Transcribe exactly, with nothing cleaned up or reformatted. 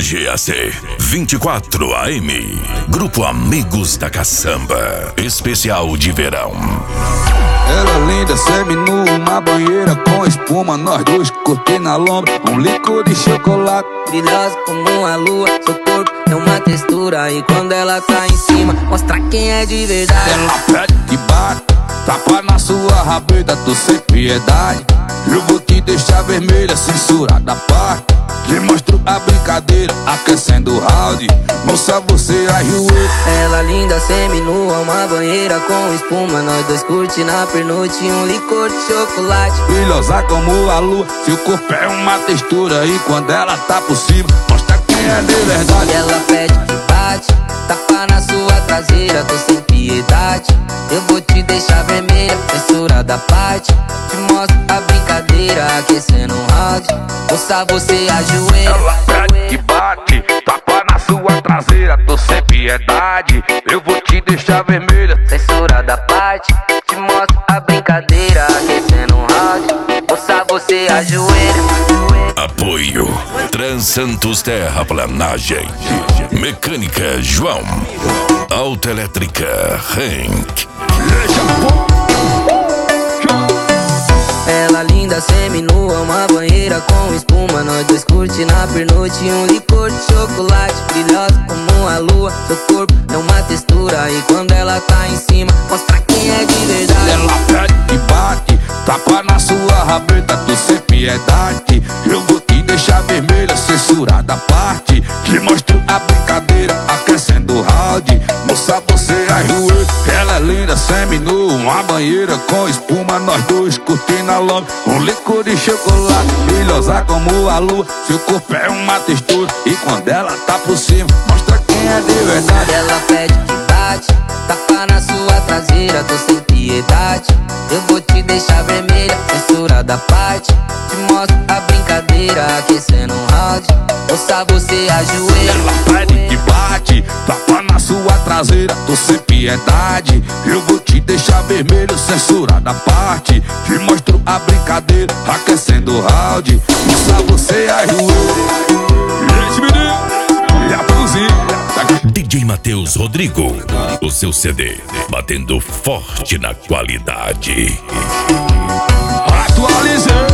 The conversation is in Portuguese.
G A C vinte e quatro A M. Grupo Amigos da Caçamba. Especial de verão. Ela linda, seminua, uma banheira com espuma. Nós dois curtindo a lomba, um licor de chocolate. Brilhosa como uma lua, seu corpo é uma textura. E quando ela tá em cima, mostra quem é de verdade. Ela pede que bate, tapa na sua rabeta, tô sem piedade. Eu vou te deixar vermelha, censurada a parte. Te mostro a brincadeira, aquecendo o round. Moça, você ajoelha. Ela linda, seminua, uma banheira com espuma. Nós dois curte na pernoite um licor de chocolate. Brilhosa como a lua, seu corpo é uma textura. E quando ela tá por cima, mostra quem é de verdade. Ela pede que bate, tapa na sua traseira, tô sem piedade. Eu vou te deixar vermelha, censurada a parte. Te mostro a brincadeira, aquecendo um round. Moça, você ajoelha. Ela pede que bate, tapa na sua traseira, tô sem piedade. Eu vou te deixar vermelha, censurada a parte. Te mostro a brincadeira, aquecendo um round. Moça, você ajoelha. Apoio Transantos Terraplanagem, Mecânica João, Autoelétrica Henk. Ela linda, seminua, uma banheira com espuma. Nós dois curte na pernoite um licor de chocolate. Brilhosa como a lua, seu corpo é uma textura. E quando ela tá em cima, mostra quem é de verdade. Ela pede que bate, tapa na sua rabeta, tô sem piedade. Eu vou te deixar vermelha, censurada a parte. Te mostro a brincadeira, aquecendo o round. Moça, você ajoelha. Ela é linda, seminua, uma banheira com espuma. Nós dois curtindo a lomba, um licor de chocolate. Brilhosa como a lua, seu corpo é uma textura. E quando ela tá por cima, mostra quem é de verdade. Ela pede que bate, tapa na sua traseira, tô sem piedade. Eu vou te deixar vermelha, censurada a parte. Te mostro a brincadeira, aquecendo um round. Moça, você ajoelha. Ela pede que bate, tapa na sua traseira, tô sem piedade. Eu vou te deixar vermelho, censurada a parte. Te mostro a brincadeira, aquecendo o round. Moça, você ajoelha. Esse menino e a cozinha. D J Matheus Rodrigo, o seu C D batendo forte na qualidade. Atualizei.